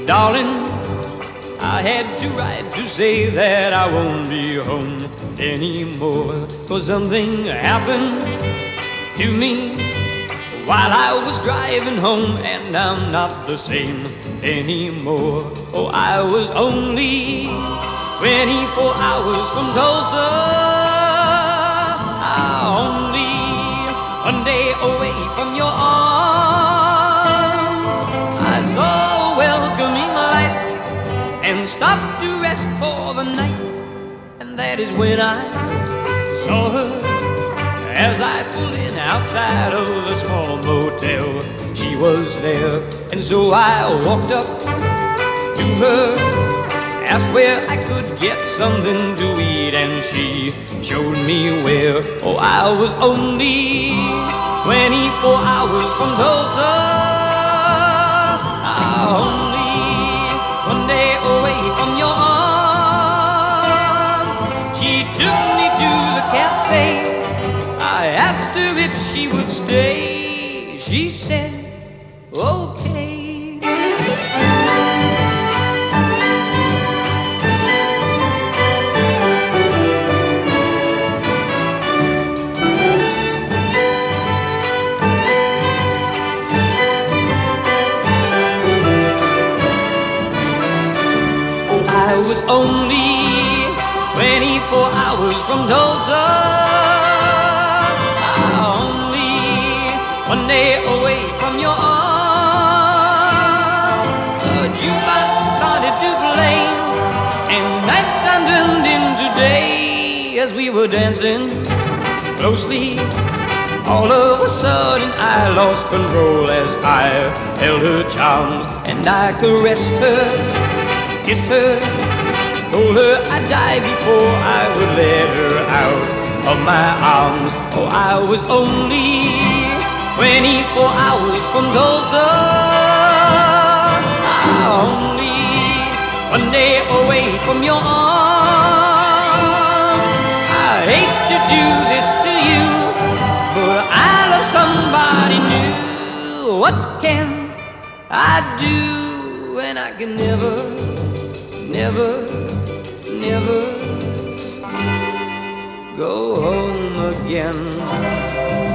darling, I had to write to say that I won't be home anymore. 'Cause something happened to me while I was driving home, and I'm not the same anymore. Oh, I was only 24 hours from Tulsa, only one day away from your arms. I saw a welcoming light and stopped to rest for the night, and that is when I saw her. As I pulled in outside of the small motel, she was there, and so I walked up to her, asked where I could get something to eat, and she showed me where. Oh, I was only 24 hours from Tulsa, only one day away from your arms. She took me to the cafe. I asked her if she would stay. She said, okay. I was only 24 hours from Tulsa, only one day away from your arms. The jukebox started to play, and nighttime turned into day. As we were dancing closely, all of a sudden I lost control as I held her charms, and I caressed her, kissed her, told her I'd die before I would let her out of my arms. Oh, I was only 24 hours from Tulsa, only one day away from your arms. I hate to do this to you, but I love somebody new. What can I do when I can never go home again?